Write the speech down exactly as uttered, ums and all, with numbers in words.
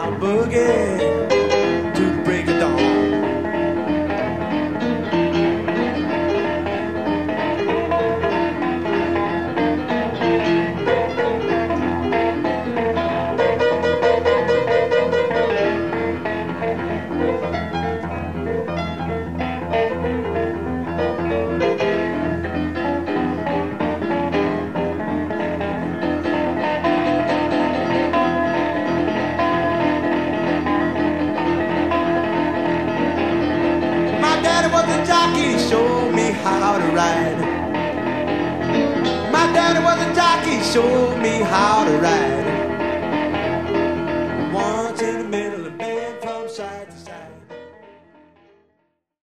gonna boogie to the break of dawn. Jockey showed me how to ride. My daddy was a jockey, showed me how to ride.